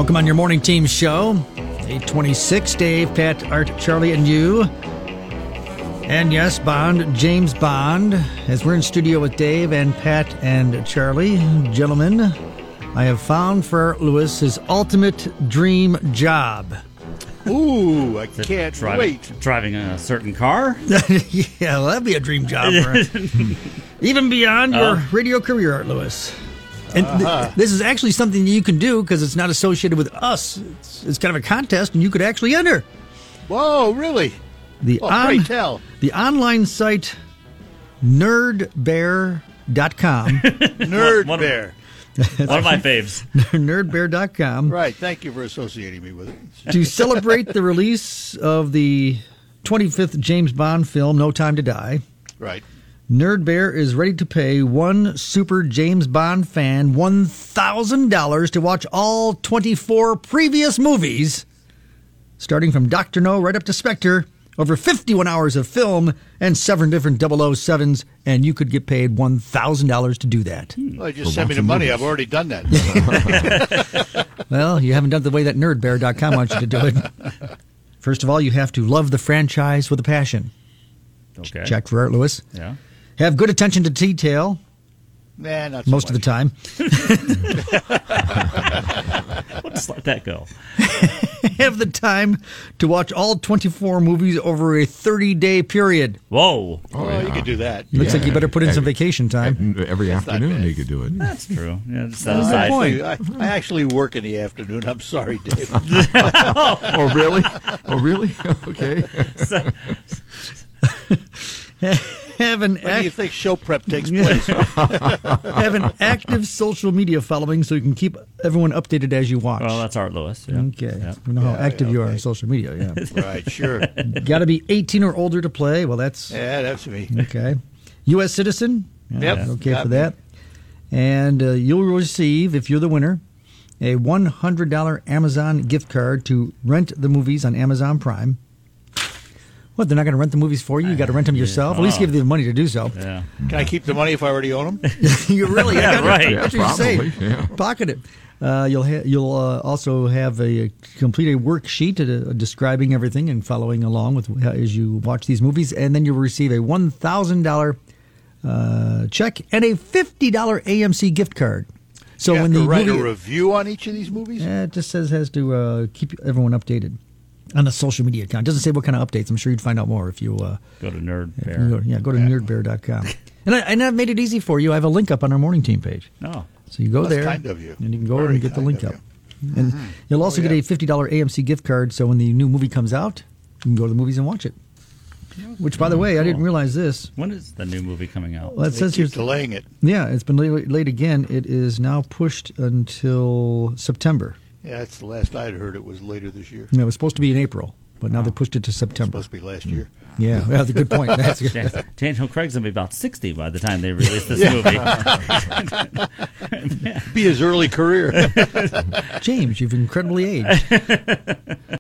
Welcome on your morning team show. 826, Dave, Pat, Art, Charlie, and you. And yes, Bond, James Bond. As we're in studio with Dave and Pat and Charlie, gentlemen, I have found for Lewis his ultimate dream job. Ooh, I can't wait. Driving a certain car? Yeah, well, that'd be a dream job. Even beyond your radio career, Art Lewis. And this is actually something you can do because it's not associated with us. It's kind of a contest, and you could actually enter. Whoa, really? Pray tell. The online site nerdbear.com. Nerd Bear. One of my faves. Nerdbear.com. Right, thank you for associating me with it. To celebrate the release of the 25th James Bond film, No Time to Die. Right. Nerd Bear is ready to pay one super James Bond fan $1,000 to watch all 24 previous movies, starting from Dr. No right up to Spectre, over 51 hours of film and 7 different 007s, and you could get paid $1,000 to do that. Well, just send me the money. I've already done that. Well, you haven't done it the way that nerdbear.com wants you to do it. First of all, you have to love the franchise with a passion. Okay. Check for Art Lewis. Yeah. Have good attention to detail. Nah, not so most of the time. We'll just let that go. Have the time to watch all 24 movies over a 30-day period. Whoa. You could do that. Looks like you better put in some vacation time. Every afternoon you could do it. That's true. Yeah, just set That's aside. a point. I actually work in the afternoon. I'm sorry, Dave. Oh, really? Oh, really? Okay. Have an Where do you think show prep takes place? have an active social media following so you can keep everyone updated as you watch. Well, that's Art Lewis. Yeah. Okay. Yeah. We know how active you are okay. on social media. Yeah. Right, sure. Got to be 18 or older to play. Well, that's Yeah, that's me. okay. U.S. citizen. Yep. Okay Got for me. that. And you'll receive, if you're the winner, a $100 Amazon gift card to rent the movies on Amazon Prime. What, they're not going to rent the movies for you? You got to rent them yourself? At least give you the money to do so. Yeah. Can I keep the money if I already own them? You really Yeah, right. That's Yeah, what you say. probably, yeah. Pocket it. You'll also have complete a worksheet describing everything and following along with as you watch these movies, and then you'll receive a $1,000 check and a $50 AMC gift card. So You have when to the write movie, a review on each of these movies? it just has to keep everyone updated on the social media account. It doesn't say what kind of updates. I'm sure you'd find out more if you Go to Nerd if Bear. you go to nerdbear.com. And I've made it easy for you. I have a link up on our morning team page. No. So you go That's there, kind of you. and you can go Very and get the kind link of up. And you'll also Oh, get yeah. a $50 AMC gift card, so when the new movie comes out, you can go to the movies and watch it. Which, by the way, I didn't realize this. When is the new movie coming out? Well, it They says keep here, delaying it. yeah, it's been late again. It is now pushed until September. Yeah, that's the last I'd heard. It was later this year. No, it was supposed to be in April, but now they pushed it to September. Supposed to be last year. Yeah, that's a good point. That's good. Yeah, Daniel Craig's going to be about 60 by the time they release this movie. Be his early career. James, you've incredibly aged.